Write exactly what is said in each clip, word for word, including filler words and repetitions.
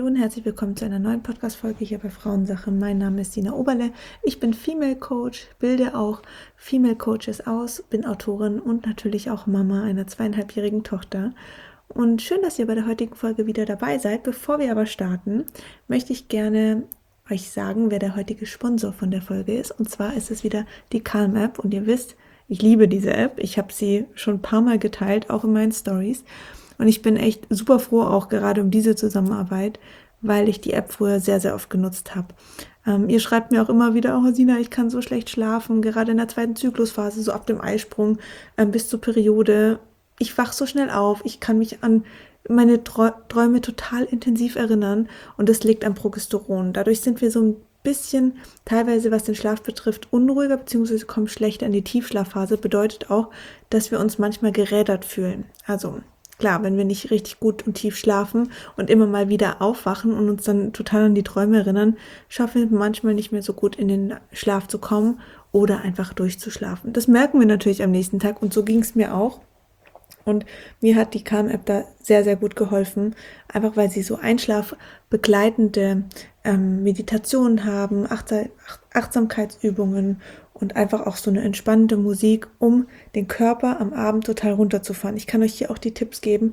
und herzlich willkommen zu einer neuen Podcast-Folge hier bei Frauensache. Mein Name ist Sina Oberle. Ich bin Female Coach, bilde auch Female Coaches aus, bin Autorin und natürlich auch Mama einer zweieinhalbjährigen Tochter. Und schön, dass ihr bei der heutigen Folge wieder dabei seid. Bevor wir aber starten, möchte ich gerne euch sagen, wer der heutige Sponsor von der Folge ist. Und zwar ist es wieder die Calm App. Und ihr wisst, ich liebe diese App. Ich habe sie schon ein paar Mal geteilt, auch in meinen Stories. Und ich bin echt super froh, auch gerade um diese Zusammenarbeit, weil ich die App früher sehr, sehr oft genutzt habe. Ähm, ihr schreibt mir auch immer wieder, oh Sina, ich kann so schlecht schlafen, gerade in der zweiten Zyklusphase, so ab dem Eisprung ähm, bis zur Periode. Ich wach so schnell auf, ich kann mich an meine Träume total intensiv erinnern und das liegt am Progesteron. Dadurch sind wir so ein bisschen, teilweise was den Schlaf betrifft, unruhiger bzw. kommen schlechter in die Tiefschlafphase. Bedeutet auch, dass wir uns manchmal gerädert fühlen. Also klar, wenn wir nicht richtig gut und tief schlafen und immer mal wieder aufwachen und uns dann total an die Träume erinnern, schaffen wir manchmal nicht mehr so gut in den Schlaf zu kommen oder einfach durchzuschlafen. Das merken wir natürlich am nächsten Tag und so ging es mir auch. Und mir hat die Calm-App da sehr, sehr gut geholfen, einfach weil sie so einschlafbegleitende ähm, Meditationen haben, Achtsam- Achtsamkeitsübungen und einfach auch so eine entspannende Musik, um den Körper am Abend total runterzufahren. Ich kann euch hier auch die Tipps geben,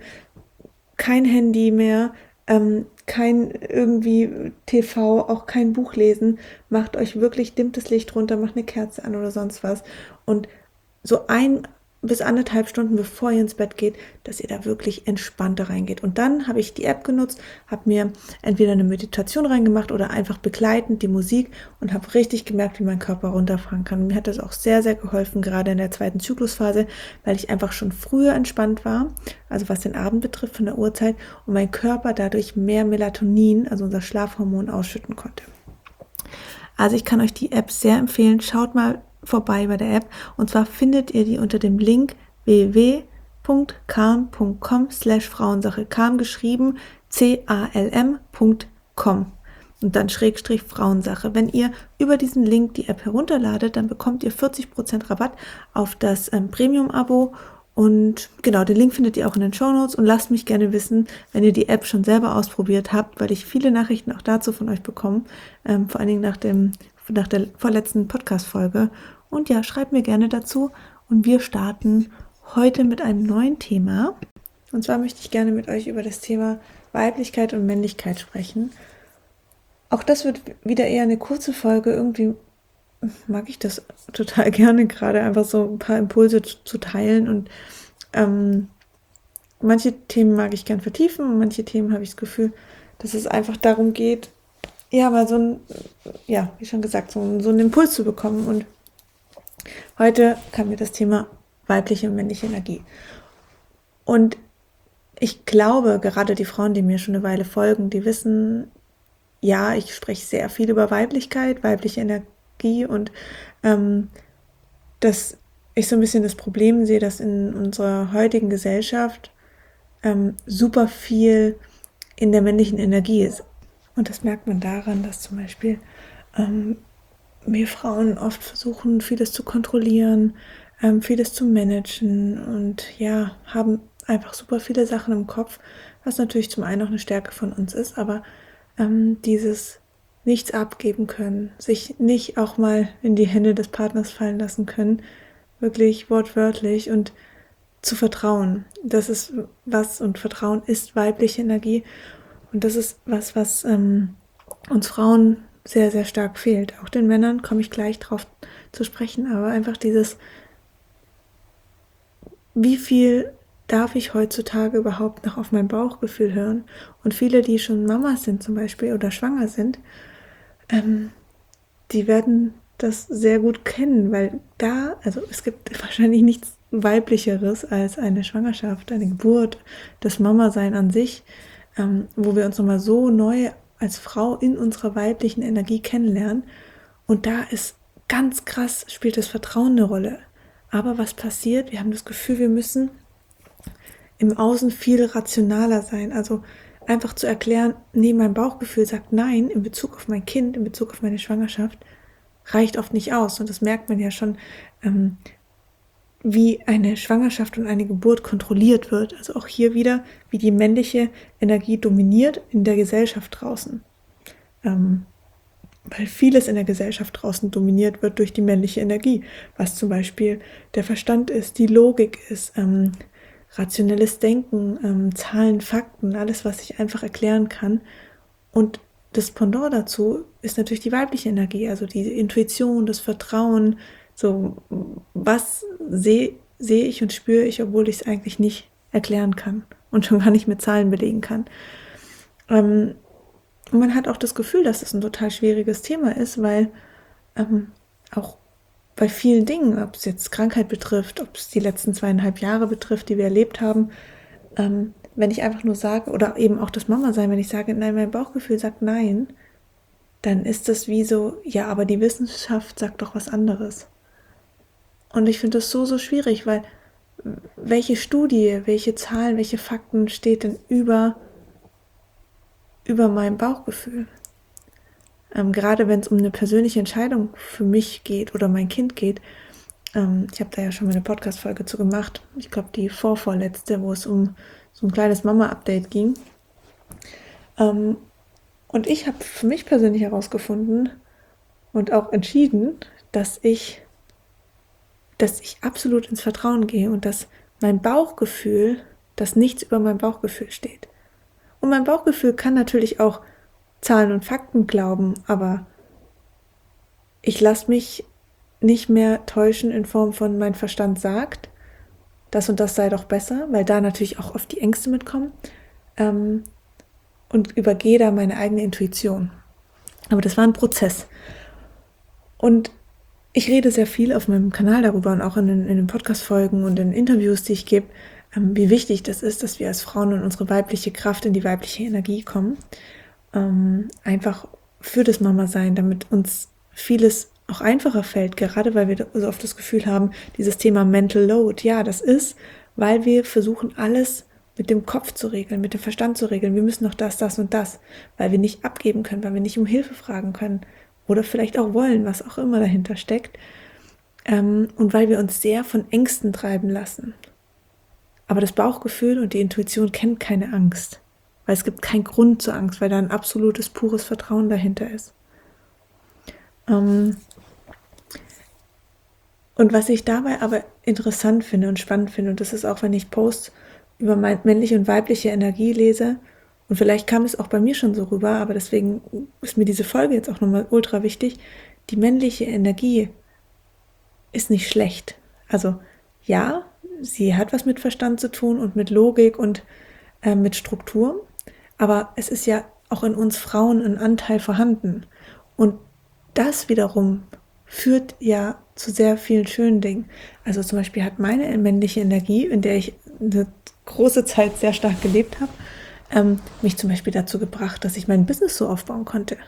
kein Handy mehr, ähm, kein irgendwie T V, auch kein Buch lesen, macht euch wirklich, dimmt das Licht runter, macht eine Kerze an oder sonst was und so ein bis anderthalb Stunden bevor ihr ins Bett geht, dass ihr da wirklich entspannter reingeht. Und dann habe ich die App genutzt, habe mir entweder eine Meditation reingemacht oder einfach begleitend die Musik und habe richtig gemerkt, wie mein Körper runterfahren kann. Und mir hat das auch sehr, sehr geholfen, gerade in der zweiten Zyklusphase, weil ich einfach schon früher entspannt war, also was den Abend betrifft von der Uhrzeit, und mein Körper dadurch mehr Melatonin, also unser Schlafhormon, ausschütten konnte. Also ich kann euch die App sehr empfehlen. Schaut mal vorbei bei der App und zwar findet ihr die unter dem Link w w w punkt calm punkt com slash Frauensache, calm geschrieben c a l m punkt com und dann Schrägstrich Frauensache. Wenn ihr über diesen Link die App herunterladet, dann bekommt ihr vierzig Prozent Rabatt auf das ähm, Premium-Abo und genau, den Link findet ihr auch in den Shownotes und lasst mich gerne wissen, wenn ihr die App schon selber ausprobiert habt, weil ich viele Nachrichten auch dazu von euch bekomme, ähm, vor allen Dingen nach dem nach der vorletzten Podcast-Folge. Und ja, schreibt mir gerne dazu und wir starten heute mit einem neuen Thema. Und zwar möchte ich gerne mit euch über das Thema Weiblichkeit und Männlichkeit sprechen. Auch das wird wieder eher eine kurze Folge. Irgendwie mag ich das total gerne, gerade einfach so ein paar Impulse zu teilen. Und ähm, manche Themen mag ich gern vertiefen und manche Themen habe ich das Gefühl, dass es einfach darum geht, ja, mal so ein, ja, wie schon gesagt, so, so einen Impuls zu bekommen. Und heute kam mir das Thema weibliche und männliche Energie. Und ich glaube, gerade die Frauen, die mir schon eine Weile folgen, die wissen, ja, ich spreche sehr viel über Weiblichkeit, weibliche Energie und ähm, dass ich so ein bisschen das Problem sehe, dass in unserer heutigen Gesellschaft ähm, super viel in der männlichen Energie ist. Und das merkt man daran, dass zum Beispiel ähm, wir Frauen oft versuchen, vieles zu kontrollieren, ähm, vieles zu managen und ja, haben einfach super viele Sachen im Kopf, was natürlich zum einen auch eine Stärke von uns ist, aber ähm, dieses nichts abgeben können, sich nicht auch mal in die Hände des Partners fallen lassen können, wirklich wortwörtlich und zu vertrauen. Das ist was, und Vertrauen ist weibliche Energie. Und das ist was, was ähm, uns Frauen sehr, sehr stark fehlt. Auch den Männern komme ich gleich drauf zu sprechen, aber einfach dieses, wie viel darf ich heutzutage überhaupt noch auf mein Bauchgefühl hören? Und viele, die schon Mamas sind zum Beispiel oder schwanger sind, ähm, die werden das sehr gut kennen, weil da, also es gibt wahrscheinlich nichts Weiblicheres als eine Schwangerschaft, eine Geburt, das Mama-Sein an sich, ähm, wo wir uns nochmal so neu als Frau in unserer weiblichen Energie kennenlernen. Und da ist ganz krass, spielt das Vertrauen eine Rolle. Aber was passiert? Wir haben das Gefühl, wir müssen im Außen viel rationaler sein. Also einfach zu erklären, nee, mein Bauchgefühl sagt nein in Bezug auf mein Kind, in Bezug auf meine Schwangerschaft, reicht oft nicht aus. Und das merkt man ja schon, ähm, wie eine Schwangerschaft und eine Geburt kontrolliert wird. Also auch hier wieder, wie die männliche Energie dominiert in der Gesellschaft draußen. Ähm, weil vieles in der Gesellschaft draußen dominiert wird durch die männliche Energie, was zum Beispiel der Verstand ist, die Logik ist, ähm, rationelles Denken, ähm, Zahlen, Fakten, alles, was ich einfach erklären kann. Und das Pendant dazu ist natürlich die weibliche Energie, also die Intuition, das Vertrauen, so was sehe seh ich und spüre ich, obwohl ich es eigentlich nicht erklären kann und schon gar nicht mit Zahlen belegen kann. Ähm, und man hat auch das Gefühl, dass es ein total schwieriges Thema ist, weil ähm, auch bei vielen Dingen, ob es jetzt Krankheit betrifft, ob es die letzten zweieinhalb Jahre betrifft, die wir erlebt haben, ähm, wenn ich einfach nur sage, oder eben auch das Mama-Sein, wenn ich sage, nein, mein Bauchgefühl sagt nein, dann ist das wie so, ja, aber die Wissenschaft sagt doch was anderes. Und ich finde das so, so schwierig, weil welche Studie, welche Zahlen, welche Fakten steht denn über, über meinem Bauchgefühl? Ähm, gerade wenn es um eine persönliche Entscheidung für mich geht oder mein Kind geht. Ähm, ich habe da ja schon mal eine Podcast-Folge zu gemacht. Ich glaube, die vorvorletzte, wo es um so ein kleines Mama-Update ging. Ähm, und ich habe für mich persönlich herausgefunden und auch entschieden, dass ich, dass ich absolut ins Vertrauen gehe und dass mein Bauchgefühl, dass nichts über mein Bauchgefühl steht. Und mein Bauchgefühl kann natürlich auch Zahlen und Fakten glauben, aber ich lasse mich nicht mehr täuschen in Form von mein Verstand sagt, das und das sei doch besser, weil da natürlich auch oft die Ängste mitkommen, ähm, und übergehe da meine eigene Intuition. Aber das war ein Prozess. Und ich rede sehr viel auf meinem Kanal darüber und auch in den, in den Podcast-Folgen und in Interviews, die ich gebe, ähm, wie wichtig das ist, dass wir als Frauen in unsere weibliche Kraft, in die weibliche Energie kommen. Ähm, einfach für das Mama-Sein, damit uns vieles auch einfacher fällt, gerade weil wir so oft das Gefühl haben, dieses Thema Mental Load, ja, das ist, weil wir versuchen, alles mit dem Kopf zu regeln, mit dem Verstand zu regeln. Wir müssen noch das, das und das, weil wir nicht abgeben können, weil wir nicht um Hilfe fragen können oder vielleicht auch wollen, was auch immer dahinter steckt. Ähm, und weil wir uns sehr von Ängsten treiben lassen. Aber das Bauchgefühl und die Intuition kennt keine Angst, weil es gibt keinen Grund zur Angst, weil da ein absolutes, pures Vertrauen dahinter ist. Ähm, und was ich dabei aber interessant finde und spannend finde, und das ist auch, wenn ich Posts über männliche und weibliche Energie lese, und vielleicht kam es auch bei mir schon so rüber, aber deswegen ist mir diese Folge jetzt auch nochmal ultra wichtig, die männliche Energie ist nicht schlecht. Also ja, sie hat was mit Verstand zu tun und mit Logik und äh, mit Struktur, aber es ist ja auch in uns Frauen ein Anteil vorhanden. Und das wiederum führt ja zu sehr vielen schönen Dingen. Also zum Beispiel hat meine männliche Energie, in der ich eine große Zeit sehr stark gelebt habe, ähm, mich zum Beispiel dazu gebracht, dass ich mein Business so aufbauen konnte.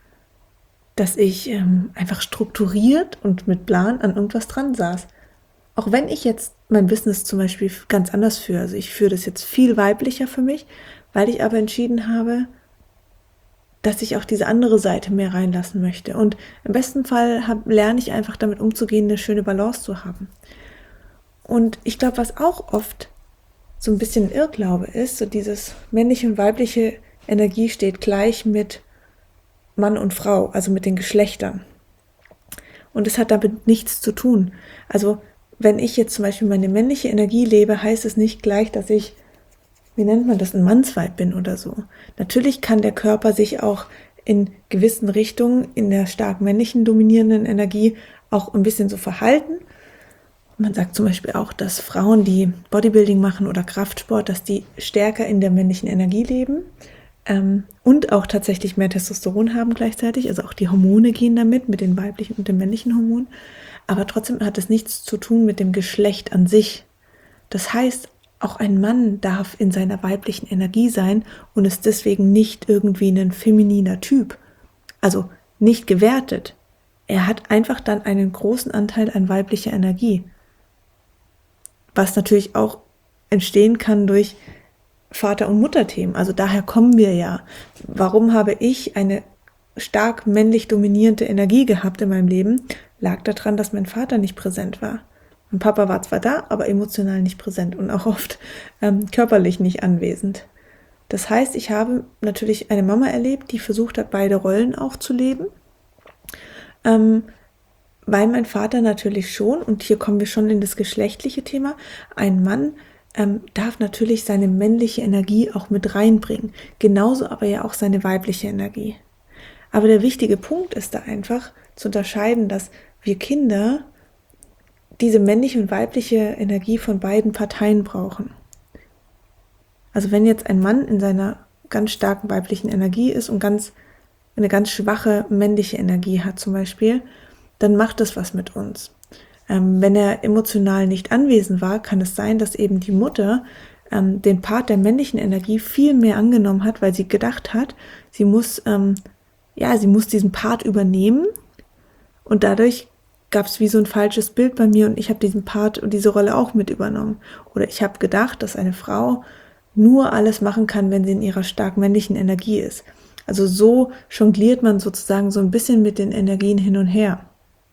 Dass ich ähm, einfach strukturiert und mit Plan an irgendwas dran saß. Auch wenn ich jetzt mein Business zum Beispiel ganz anders führe. Also ich führe das jetzt viel weiblicher für mich, weil ich aber entschieden habe, dass ich auch diese andere Seite mehr reinlassen möchte. Und im besten Fall hab, lerne ich einfach damit umzugehen, eine schöne Balance zu haben. Und ich glaube, was auch oft so ein bisschen ein Irrglaube ist, so dieses männliche und weibliche Energie steht gleich mit Mann und Frau, also mit den Geschlechtern. Und es hat damit nichts zu tun. Also wenn ich jetzt zum Beispiel meine männliche Energie lebe, heißt es nicht gleich, dass ich, wie nennt man das, ein Mannsweib bin oder so. Natürlich kann der Körper sich auch in gewissen Richtungen in der stark männlichen dominierenden Energie auch ein bisschen so verhalten. Man sagt zum Beispiel auch, dass Frauen, die Bodybuilding machen oder Kraftsport, dass die stärker in der männlichen Energie leben ähm, und auch tatsächlich mehr Testosteron haben gleichzeitig. Also auch die Hormone gehen damit, mit den weiblichen und den männlichen Hormonen. Aber trotzdem hat es nichts zu tun mit dem Geschlecht an sich. Das heißt, auch ein Mann darf in seiner weiblichen Energie sein und ist deswegen nicht irgendwie ein femininer Typ. Also nicht gewertet. Er hat einfach dann einen großen Anteil an weiblicher Energie. Was natürlich auch entstehen kann durch Vater- und Mutterthemen. Also daher kommen wir ja. Warum habe ich eine stark männlich dominierende Energie gehabt in meinem Leben? Lag daran, dass mein Vater nicht präsent war. Mein Papa war zwar da, aber emotional nicht präsent und auch oft ähm, körperlich nicht anwesend. Das heißt, ich habe natürlich eine Mama erlebt, die versucht hat, beide Rollen auch zu leben, ähm, weil mein Vater natürlich schon, und hier kommen wir schon in das geschlechtliche Thema, ein Mann ähm, darf natürlich seine männliche Energie auch mit reinbringen, genauso aber ja auch seine weibliche Energie. Aber der wichtige Punkt ist da einfach zu unterscheiden, dass wir Kinder diese männliche und weibliche Energie von beiden Parteien brauchen. Also wenn jetzt ein Mann in seiner ganz starken weiblichen Energie ist und ganz, eine ganz schwache männliche Energie hat zum Beispiel, dann macht das was mit uns. Ähm, wenn er emotional nicht anwesend war, kann es sein, dass eben die Mutter ähm, den Part der männlichen Energie viel mehr angenommen hat, weil sie gedacht hat, sie muss, ähm, ja, sie muss diesen Part übernehmen und dadurch gab es wie so ein falsches Bild bei mir und ich habe diesen Part und diese Rolle auch mit übernommen. Oder ich habe gedacht, dass eine Frau nur alles machen kann, wenn sie in ihrer stark männlichen Energie ist. Also so jongliert man sozusagen so ein bisschen mit den Energien hin und her.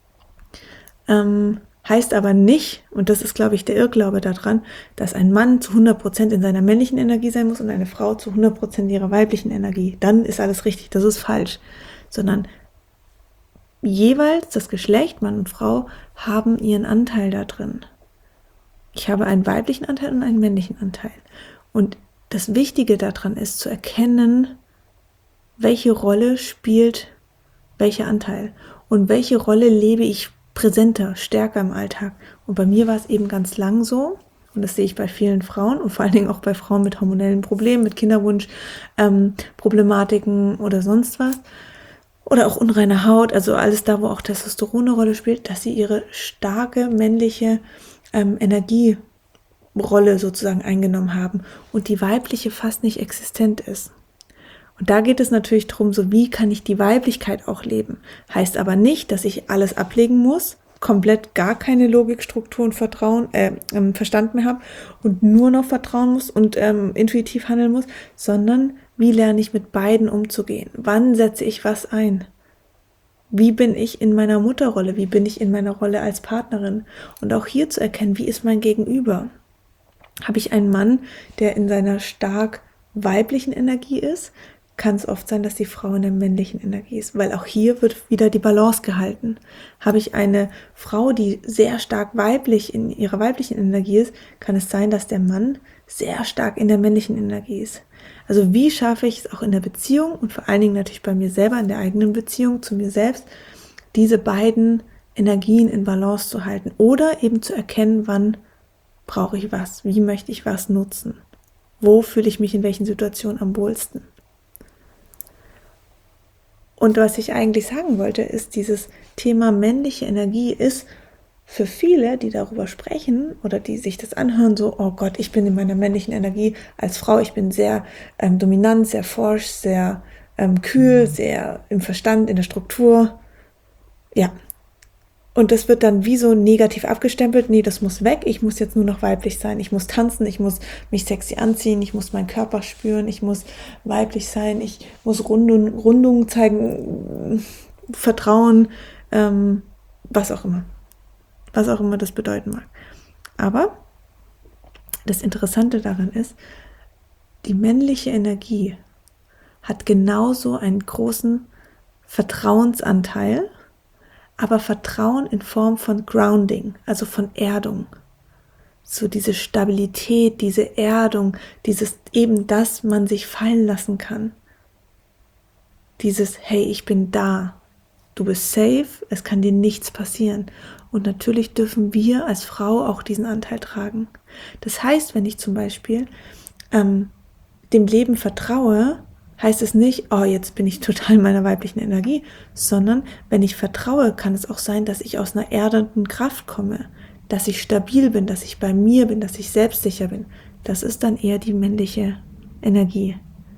Ähm, heißt aber nicht, und das ist, glaube ich, der Irrglaube daran, dass ein Mann zu hundert Prozent in seiner männlichen Energie sein muss und eine Frau zu hundert Prozent ihrer weiblichen Energie. Dann ist alles richtig, das ist falsch. Sondern jeweils das Geschlecht, Mann und Frau, haben ihren Anteil da drin. Ich habe einen weiblichen Anteil und einen männlichen Anteil. Und das Wichtige daran ist zu erkennen, welche Rolle spielt welcher Anteil und welche Rolle lebe ich präsenter, stärker im Alltag. Und bei mir war es eben ganz lang so, und das sehe ich bei vielen Frauen und vor allen Dingen auch bei Frauen mit hormonellen Problemen, mit Kinderwunsch, ähm, Problematiken oder sonst was. Oder auch unreine Haut, also alles da, wo auch Testosteron eine Rolle spielt, dass sie ihre starke männliche ähm, Energierolle sozusagen eingenommen haben und die weibliche fast nicht existent ist. Und da geht es natürlich darum, so wie kann ich die Weiblichkeit auch leben. Heißt aber nicht, dass ich alles ablegen muss, komplett gar keine Logik, Struktur und Vertrauen, äh, ähm, Verstand mehr habe und nur noch vertrauen muss und ähm, intuitiv handeln muss, sondern wie lerne ich mit beiden umzugehen? Wann setze ich was ein? Wie bin ich in meiner Mutterrolle? Wie bin ich in meiner Rolle als Partnerin? Und auch hier zu erkennen, wie ist mein Gegenüber? Habe ich einen Mann, der in seiner stark weiblichen Energie ist? Kann es oft sein, dass die Frau in der männlichen Energie ist, weil auch hier wird wieder die Balance gehalten. Habe ich eine Frau, die sehr stark weiblich in ihrer weiblichen Energie ist, kann es sein, dass der Mann sehr stark in der männlichen Energie ist. Also wie schaffe ich es auch in der Beziehung und vor allen Dingen natürlich bei mir selber, in der eigenen Beziehung zu mir selbst, diese beiden Energien in Balance zu halten oder eben zu erkennen, wann brauche ich was, wie möchte ich was nutzen, wo fühle ich mich in welchen Situationen am wohlsten. Und was ich eigentlich sagen wollte, ist, dieses Thema männliche Energie ist für viele, die darüber sprechen oder die sich das anhören, so, oh Gott, ich bin in meiner männlichen Energie als Frau, ich bin sehr ähm, dominant, sehr forsch, sehr ähm, kühl, sehr im Verstand, in der Struktur. Ja. Und das wird dann wie so negativ abgestempelt, nee, das muss weg, ich muss jetzt nur noch weiblich sein, ich muss tanzen, ich muss mich sexy anziehen, ich muss meinen Körper spüren, ich muss weiblich sein, ich muss Rundung, Rundungen zeigen, Vertrauen, ähm, was auch immer. Was auch immer das bedeuten mag. Aber das Interessante daran ist, die männliche Energie hat genauso einen großen Vertrauensanteil, aber Vertrauen in Form von Grounding, also von Erdung. So diese Stabilität, diese Erdung, dieses eben das man sich fallen lassen kann. Dieses, hey, ich bin da, du bist safe, es kann dir nichts passieren. Und natürlich dürfen wir als Frau auch diesen Anteil tragen. Das heißt, wenn ich zum Beispiel ähm, dem Leben vertraue, heißt es nicht, oh, jetzt bin ich total in meiner weiblichen Energie, sondern wenn ich vertraue, kann es auch sein, dass ich aus einer erdenden Kraft komme, dass ich stabil bin, dass ich bei mir bin, dass ich selbstsicher bin. Das ist dann eher die männliche Energie.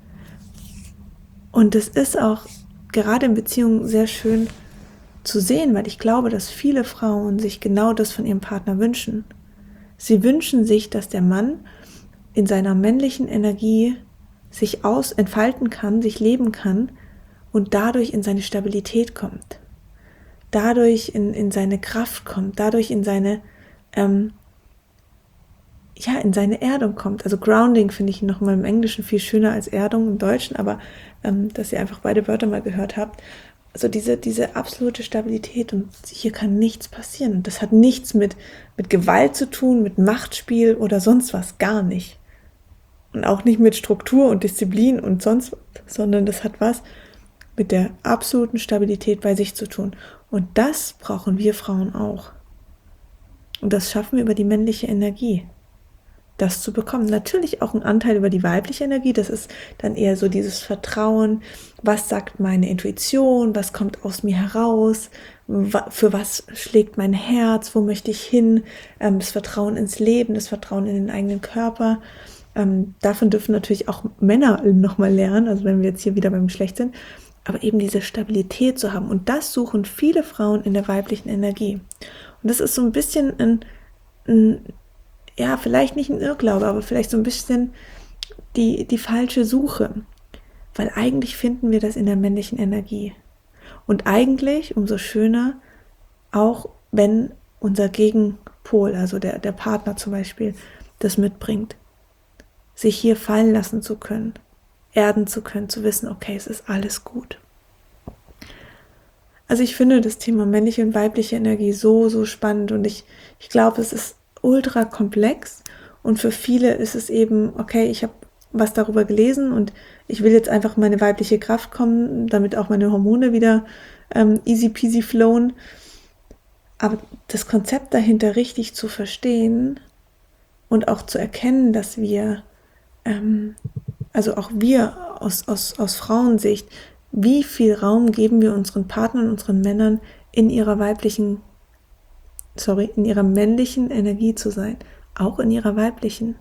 Und es ist auch gerade in Beziehungen sehr schön zu sehen, weil ich glaube, dass viele Frauen sich genau das von ihrem Partner wünschen. Sie wünschen sich, dass der Mann in seiner männlichen Energie sich aus entfalten kann, sich leben kann und dadurch in seine Stabilität kommt, dadurch in, in seine Kraft kommt, dadurch in seine ähm, ja, in seine Erdung kommt. Also Grounding finde ich nochmal im Englischen viel schöner als Erdung im Deutschen, aber ähm, dass ihr einfach beide Wörter mal gehört habt. Also diese, diese absolute Stabilität, und hier kann nichts passieren. Und das hat nichts mit, mit Gewalt zu tun, mit Machtspiel oder sonst was, gar nicht. Und auch nicht mit Struktur und Disziplin und sonst was, sondern das hat was mit der absoluten Stabilität bei sich zu tun. Und das brauchen wir Frauen auch. Und das schaffen wir über die männliche Energie, das zu bekommen. Natürlich auch ein Anteil über die weibliche Energie, das ist dann eher so dieses Vertrauen, was sagt meine Intuition, was kommt aus mir heraus, für was schlägt mein Herz, wo möchte ich hin, das Vertrauen ins Leben, das Vertrauen in den eigenen Körper. Davon dürfen natürlich auch Männer nochmal lernen, also wenn wir jetzt hier wieder beim Geschlecht sind, aber eben diese Stabilität zu haben. Und das suchen viele Frauen in der weiblichen Energie. Und das ist so ein bisschen ein, ein ja, vielleicht nicht ein Irrglaube, aber vielleicht so ein bisschen die, die falsche Suche. Weil eigentlich finden wir das in der männlichen Energie. Und eigentlich, umso schöner, auch wenn unser Gegenpol, also der, der Partner zum Beispiel, das mitbringt, sich hier fallen lassen zu können, erden zu können, zu wissen, okay, es ist alles gut. Also ich finde das Thema männliche und weibliche Energie so, so spannend, und ich, ich glaube, es ist ultra komplex, und für viele ist es eben, okay, ich habe was darüber gelesen und ich will jetzt einfach meine weibliche Kraft kommen, damit auch meine Hormone wieder ähm, easy peasy flowen. Aber das Konzept dahinter richtig zu verstehen und auch zu erkennen, dass wir, ähm, also auch wir aus, aus, aus Frauensicht, wie viel Raum geben wir unseren Partnern, unseren Männern in ihrer weiblichen, sorry, in ihrer männlichen Energie zu sein, auch in ihrer weiblichen.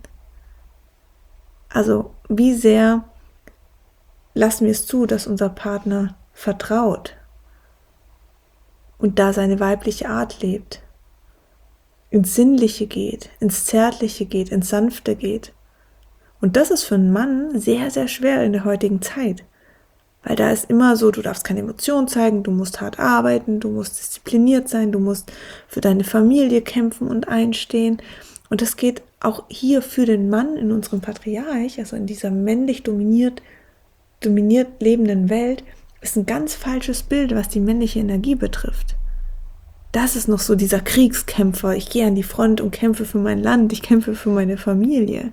Also wie sehr lassen wir es zu, dass unser Partner vertraut und da seine weibliche Art lebt, ins Sinnliche geht, ins Zärtliche geht, ins Sanfte geht. Und das ist für einen Mann sehr, sehr schwer in der heutigen Zeit. Weil da ist immer so, du darfst keine Emotionen zeigen, du musst hart arbeiten, du musst diszipliniert sein, du musst für deine Familie kämpfen und einstehen. Und das geht auch hier für den Mann in unserem Patriarch, also in dieser männlich dominiert, dominiert lebenden Welt, ist ein ganz falsches Bild, was die männliche Energie betrifft. Das ist noch so dieser Kriegskämpfer, ich gehe an die Front und kämpfe für mein Land, ich kämpfe für meine Familie.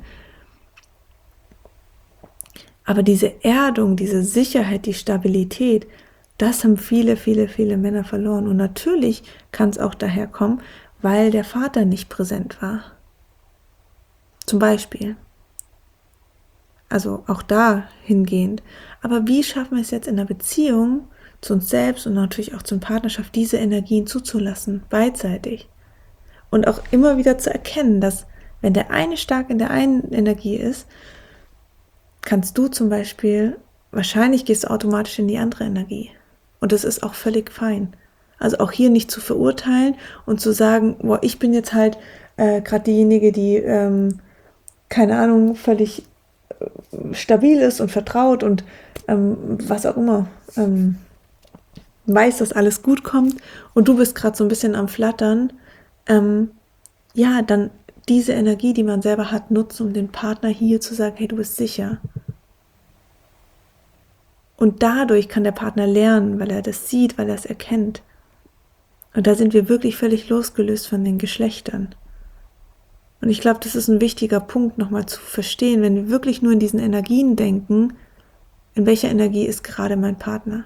Aber diese Erdung, diese Sicherheit, die Stabilität, das haben viele, viele, viele Männer verloren. Und natürlich kann es auch daher kommen, weil der Vater nicht präsent war. Zum Beispiel. Also auch da hingehend. Aber wie schaffen wir es jetzt in einer Beziehung zu uns selbst und natürlich auch zur Partnerschaft, diese Energien zuzulassen, beidseitig? Und auch immer wieder zu erkennen, dass wenn der eine stark in der einen Energie ist, kannst du zum Beispiel, wahrscheinlich gehst du automatisch in die andere Energie. Und das ist auch völlig fein. Also auch hier nicht zu verurteilen und zu sagen, boah, ich bin jetzt halt äh, gerade diejenige, die, ähm, keine Ahnung, völlig äh, stabil ist und vertraut und ähm, was auch immer, ähm, weiß, dass alles gut kommt, und du bist gerade so ein bisschen am Flattern. Ähm, ja, dann diese Energie, die man selber hat, nutzen, um den Partner hier zu sagen, hey, du bist sicher. Und dadurch kann der Partner lernen, weil er das sieht, weil er es erkennt. Und da sind wir wirklich völlig losgelöst von den Geschlechtern. Und ich glaube, das ist ein wichtiger Punkt, nochmal zu verstehen, wenn wir wirklich nur in diesen Energien denken, in welcher Energie ist gerade mein Partner?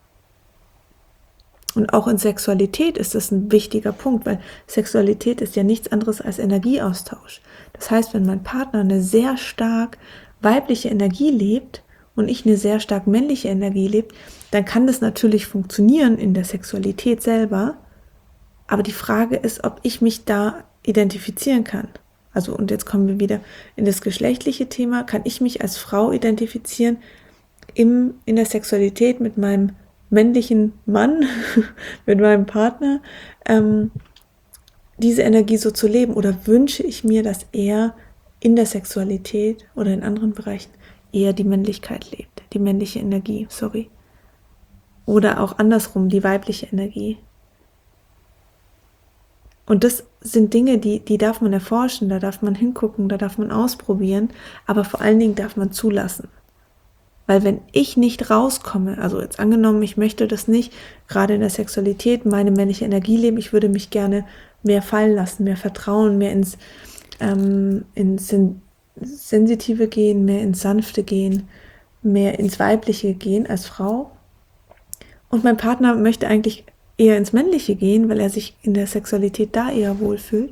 Und auch in Sexualität ist das ein wichtiger Punkt, weil Sexualität ist ja nichts anderes als Energieaustausch. Das heißt, wenn mein Partner eine sehr stark weibliche Energie lebt und ich eine sehr stark männliche Energie lebe, dann kann das natürlich funktionieren in der Sexualität selber. Aber die Frage ist, ob ich mich da identifizieren kann. Also, und jetzt kommen wir wieder in das geschlechtliche Thema. Kann ich mich als Frau identifizieren im, in der Sexualität mit meinem männlichen Mann, mit meinem Partner, ähm, diese Energie so zu leben? Oder wünsche ich mir, dass er in der Sexualität oder in anderen Bereichen eher die Männlichkeit lebt, die männliche Energie, sorry. Oder auch andersrum, die weibliche Energie. Und das sind Dinge, die, die darf man erforschen, da darf man hingucken, da darf man ausprobieren, aber vor allen Dingen darf man zulassen. Weil wenn ich nicht rauskomme, also jetzt angenommen, ich möchte das nicht, gerade in der Sexualität, meine männliche Energie leben, ich würde mich gerne mehr fallen lassen, mehr vertrauen, mehr ins, ähm, ins Sen- Sensitive gehen, mehr ins Sanfte gehen, mehr ins Weibliche gehen als Frau. Und mein Partner möchte eigentlich eher ins Männliche gehen, weil er sich in der Sexualität da eher wohlfühlt.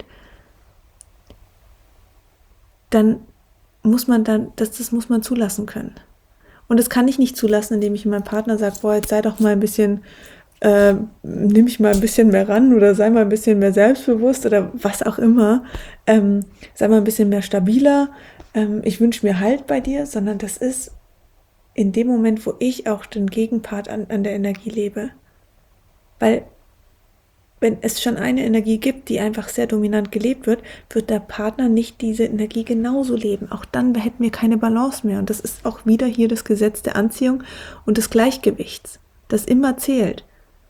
Dann muss man dann, das, das muss man zulassen können. Und das kann ich nicht zulassen, indem ich meinem Partner sage, boah, jetzt sei doch mal ein bisschen, äh, nimm mich mal ein bisschen mehr ran oder sei mal ein bisschen mehr selbstbewusst oder was auch immer, ähm, sei mal ein bisschen mehr stabiler, ähm, ich wünsche mir Halt bei dir, sondern das ist in dem Moment, wo ich auch den Gegenpart an, an der Energie lebe. Weil wenn es schon eine Energie gibt, die einfach sehr dominant gelebt wird, wird der Partner nicht diese Energie genauso leben. Auch dann hätten wir keine Balance mehr. Und das ist auch wieder hier das Gesetz der Anziehung und des Gleichgewichts, das immer zählt.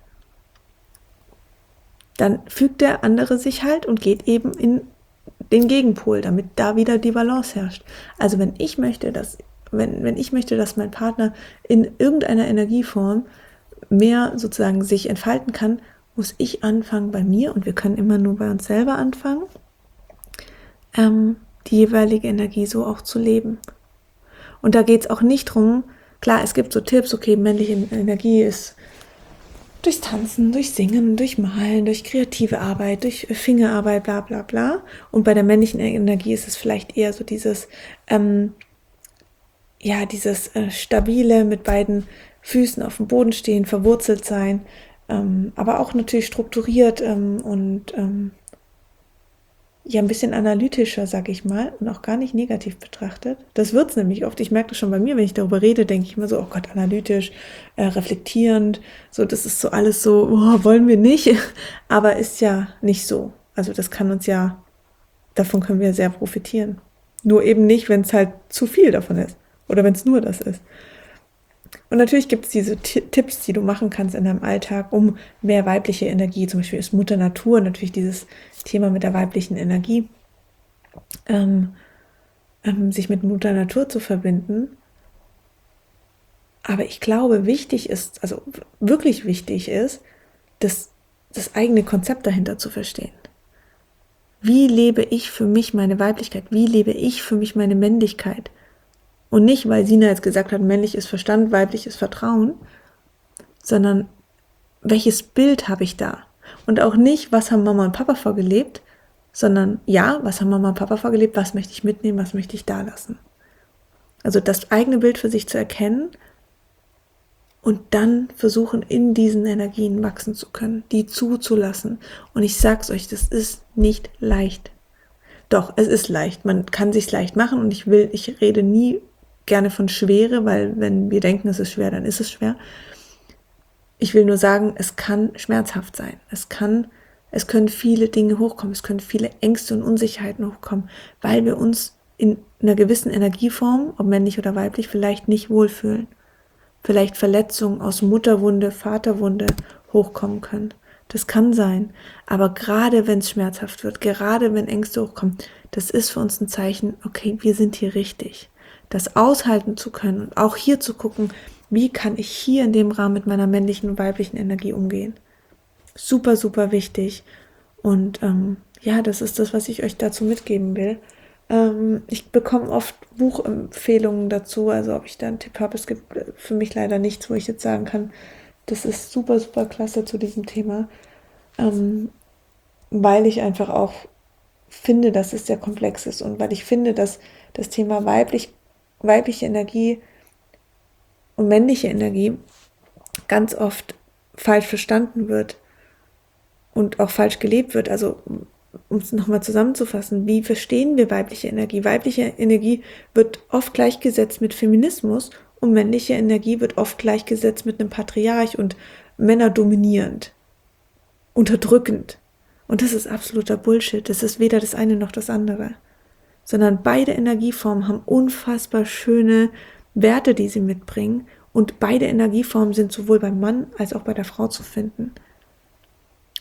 Dann fügt der andere sich halt und geht eben in den Gegenpol, damit da wieder die Balance herrscht. Also wenn ich möchte, dass, wenn, wenn ich möchte, dass mein Partner in irgendeiner Energieform mehr sozusagen sich entfalten kann, muss ich anfangen bei mir, und wir können immer nur bei uns selber anfangen, ähm, die jeweilige Energie so auch zu leben. Und da geht es auch nicht drum, klar, es gibt so Tipps, okay, männliche Energie ist durchs Tanzen, durch Singen, durch Malen, durch kreative Arbeit, durch Fingerarbeit, bla bla bla. Und bei der männlichen Energie ist es vielleicht eher so dieses, ähm, ja, dieses äh, stabile, mit beiden Füßen auf dem Boden stehen, verwurzelt sein, ähm, aber auch natürlich strukturiert ähm, und ähm, ja, ein bisschen analytischer, sag ich mal, und auch gar nicht negativ betrachtet. Das wird es nämlich oft. Ich merke das schon bei mir, wenn ich darüber rede, denke ich immer so, oh Gott, analytisch, äh, reflektierend, so, das ist so alles so, oh, wollen wir nicht, aber ist ja nicht so. Also das kann uns ja, davon können wir sehr profitieren. Nur eben nicht, wenn es halt zu viel davon ist oder wenn es nur das ist. Und natürlich gibt es diese T- Tipps, die du machen kannst in deinem Alltag, um mehr weibliche Energie, zum Beispiel ist Mutter Natur natürlich dieses Thema mit der weiblichen Energie, ähm, ähm, sich mit Mutter Natur zu verbinden. Aber ich glaube, wichtig ist, also wirklich wichtig ist, das, das eigene Konzept dahinter zu verstehen. Wie lebe ich für mich meine Weiblichkeit? Wie lebe ich für mich meine Männlichkeit? Und nicht, weil Sina jetzt gesagt hat, männlich ist Verstand, weiblich ist Vertrauen, sondern welches Bild habe ich da? Und auch nicht, was haben Mama und Papa vorgelebt, sondern ja, was haben Mama und Papa vorgelebt, was möchte ich mitnehmen, was möchte ich da lassen? Also das eigene Bild für sich zu erkennen und dann versuchen, in diesen Energien wachsen zu können, die zuzulassen. Und ich sag's euch, das ist nicht leicht. Doch, es ist leicht. Man kann sich's leicht machen und ich will, ich rede nie gerne von Schwere, weil wenn wir denken, es ist schwer, dann ist es schwer. Ich will nur sagen, es kann schmerzhaft sein. Es kann, es können viele Dinge hochkommen. Es können viele Ängste und Unsicherheiten hochkommen, weil wir uns in einer gewissen Energieform, ob männlich oder weiblich, vielleicht nicht wohlfühlen. Vielleicht Verletzungen aus Mutterwunde, Vaterwunde hochkommen können. Das kann sein. Aber gerade wenn es schmerzhaft wird, gerade wenn Ängste hochkommen, das ist für uns ein Zeichen, okay, wir sind hier richtig. Das aushalten zu können und auch hier zu gucken, wie kann ich hier in dem Rahmen mit meiner männlichen und weiblichen Energie umgehen. Super, super wichtig. Und ähm, ja, das ist das, was ich euch dazu mitgeben will. Ähm, ich bekomme oft Buchempfehlungen dazu, also ob ich da einen Tipp habe. Es gibt für mich leider nichts, wo ich jetzt sagen kann, das ist super, super klasse zu diesem Thema. Ähm, weil ich einfach auch finde, dass es sehr komplex ist und weil ich finde, dass das Thema weiblich, weibliche Energie und männliche Energie ganz oft falsch verstanden wird und auch falsch gelebt wird. Also um es nochmal zusammenzufassen, wie verstehen wir weibliche Energie? Weibliche Energie wird oft gleichgesetzt mit Feminismus und männliche Energie wird oft gleichgesetzt mit einem Patriarch und männerdominierend, unterdrückend. Und das ist absoluter Bullshit. Das ist weder das eine noch das andere. Sondern beide Energieformen haben unfassbar schöne Werte, die sie mitbringen. Und beide Energieformen sind sowohl beim Mann als auch bei der Frau zu finden.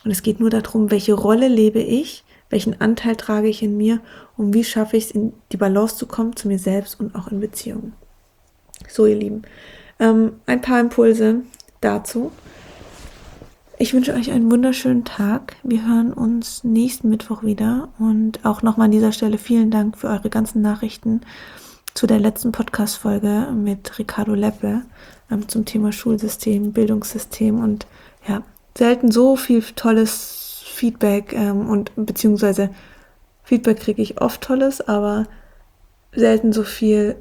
Und es geht nur darum, welche Rolle lebe ich, welchen Anteil trage ich in mir und wie schaffe ich es, in die Balance zu kommen zu mir selbst und auch in Beziehungen. So, ihr Lieben, ähm, ein paar Impulse dazu. Ich wünsche euch einen wunderschönen Tag. Wir hören uns nächsten Mittwoch wieder. Und auch nochmal an dieser Stelle vielen Dank für eure ganzen Nachrichten zu der letzten Podcast-Folge mit Ricardo Leppe ähm, zum Thema Schulsystem, Bildungssystem und ja, selten so viel tolles Feedback ähm, und beziehungsweise Feedback kriege ich oft tolles, aber selten so viel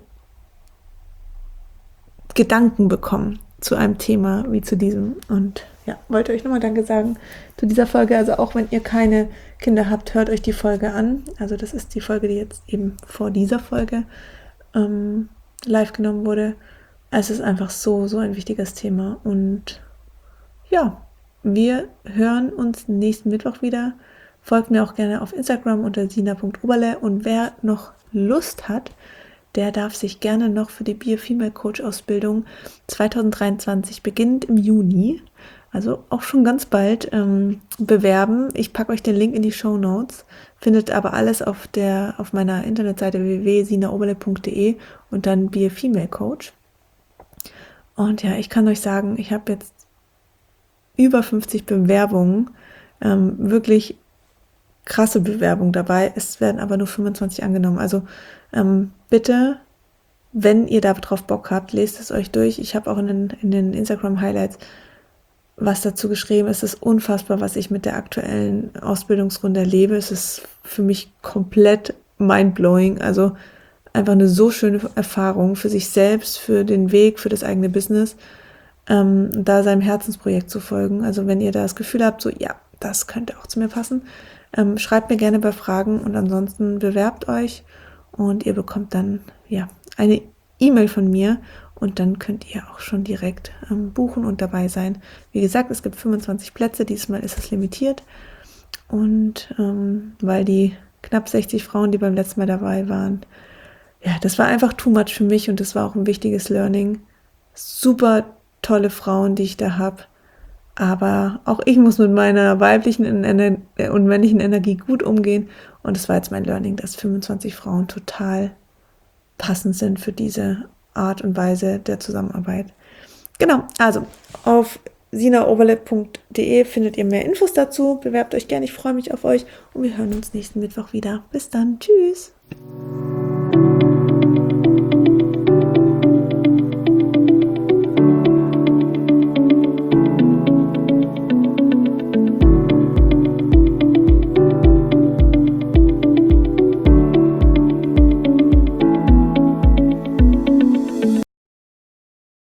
Gedanken bekommen zu einem Thema wie zu diesem. Und ja, wollte euch nochmal Danke sagen zu dieser Folge. Also auch wenn ihr keine Kinder habt, hört euch die Folge an. Also das ist die Folge, die jetzt eben vor dieser Folge ähm, live genommen wurde. Es ist einfach so, so ein wichtiges Thema. Und ja, wir hören uns nächsten Mittwoch wieder. Folgt mir auch gerne auf Instagram unter sina punkt oberle. Und wer noch Lust hat, der darf sich gerne noch für die Be a Female Coach Ausbildung zwanzig dreiundzwanzig, beginnend im Juni, also auch schon ganz bald, ähm, bewerben. Ich packe euch den Link in die Shownotes, findet aber alles auf der auf meiner Internetseite w w w punkt sina oberle punkt de und dann Be a Female Coach. Und ja, ich kann euch sagen, ich habe jetzt über fünfzig Bewerbungen, ähm, wirklich krasse Bewerbungen dabei. Es werden aber nur fünfundzwanzig angenommen. Also ähm, bitte, wenn ihr darauf Bock habt, lest es euch durch. Ich habe auch in den, in den Instagram-Highlights was dazu geschrieben. Es ist unfassbar, was ich mit der aktuellen Ausbildungsrunde erlebe. Es ist für mich komplett mindblowing. Also einfach eine so schöne Erfahrung für sich selbst, für den Weg, für das eigene Business, ähm, da seinem Herzensprojekt zu folgen. Also wenn ihr da das Gefühl habt, so ja, das könnte auch zu mir passen, ähm, schreibt mir gerne bei Fragen und ansonsten bewerbt euch und ihr bekommt dann ja eine E-Mail von mir und dann könnt ihr auch schon direkt ähm, buchen und dabei sein. Wie gesagt, es gibt fünfundzwanzig Plätze, diesmal ist es limitiert und ähm, weil die knapp sechzig Frauen, die beim letzten Mal dabei waren, ja, das war einfach too much für mich und das war auch ein wichtiges Learning. Super tolle Frauen, die ich da habe. Aber auch ich muss mit meiner weiblichen und männlichen Energie gut umgehen. Und es war jetzt mein Learning, dass fünfundzwanzig Frauen total passend sind für diese Art und Weise der Zusammenarbeit. Genau, also auf sina oberle punkt de findet ihr mehr Infos dazu. Bewerbt euch gerne, ich freue mich auf euch. Und wir hören uns nächsten Mittwoch wieder. Bis dann, tschüss.